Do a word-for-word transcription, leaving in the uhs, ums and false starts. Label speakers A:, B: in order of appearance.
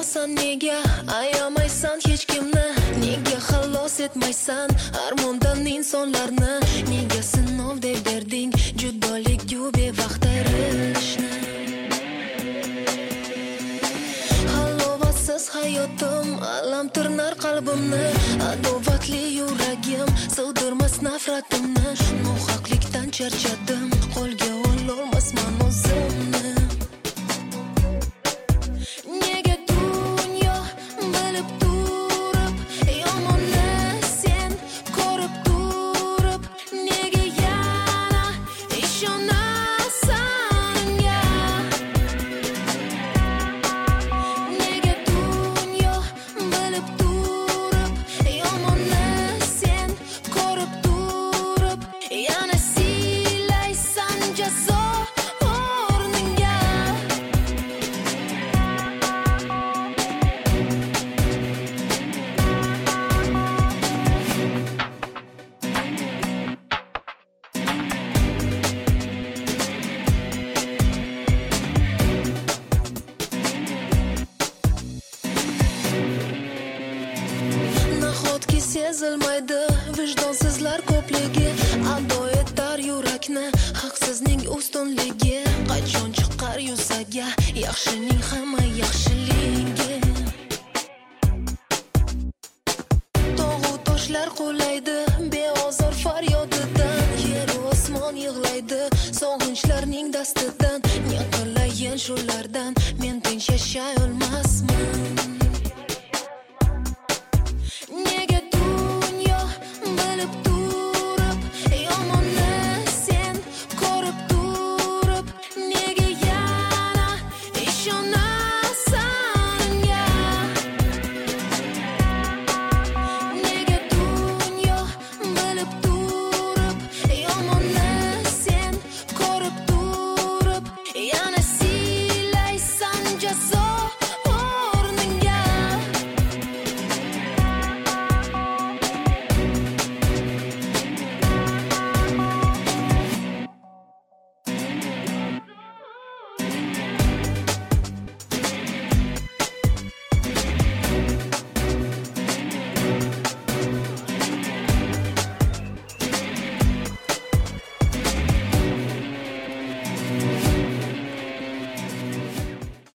A: Aytmaysan nega, ayamaysan hech kimni, nega xalos etmaysan armondan insonlarni, nega sinov deb berding judolik-yu bevaqt ayrilishni. Halovatsiz hayotim alam tirnar qalbimni, adovatli yuragim sig'dirmas nafratimni, nohaqlikdan charchadim, qo'lga ololmasman o'zimni. Nega dunyo bilib turib, yomonni sen ko'rib turib, nega yana ishonasan unga? Nega dunyo bilib turib, yomonni sen ko'rib turib, yana silaysan jazo o'rniga? Nahotki sezilmaydi vijdonsizlar ko'pligi, ado etar yurakni haqsizning ustunligi, qachon chiqar yuzaga yaxshining hamma yaxshiligi. Tog'u toshlar qulaydi beozor faryodidan, yer osmon yig'laydi sog'inchlarning dastidan, ne qilayin shulardan, men tinch yashay olmasman.